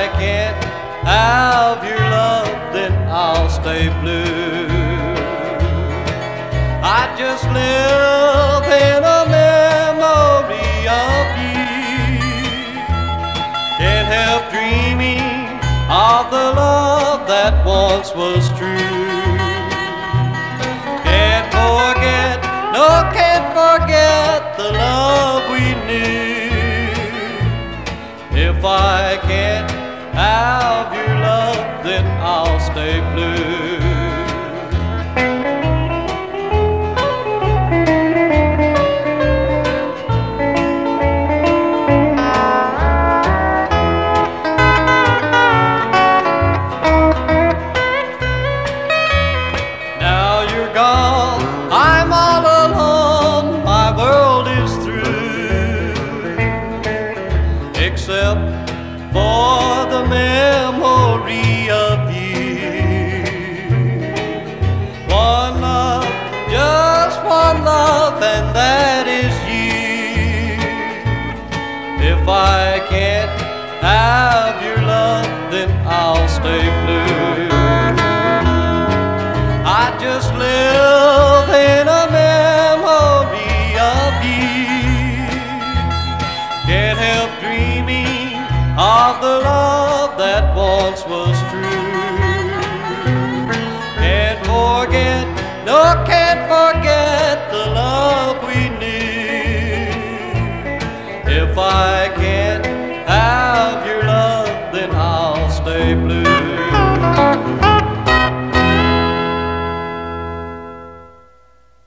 I can't have your love, then I'll stay blue. I just live in a memory of you. Can't help dreaming of the love that once was true. Can't forget, no, can't forget the love we knew. If I can't have your love, then I'll stay blue. Now you're gone, I'm all alone, my world is through, except for the memory of you. One love, just one love, and that is you. If I can't have your love, then I'll stay blue. I just live in a memory of you. Can't help dreaming of the love that once was true. Can't forget, no, can't forget the love we knew. If I can't have your love, then I'll stay blue.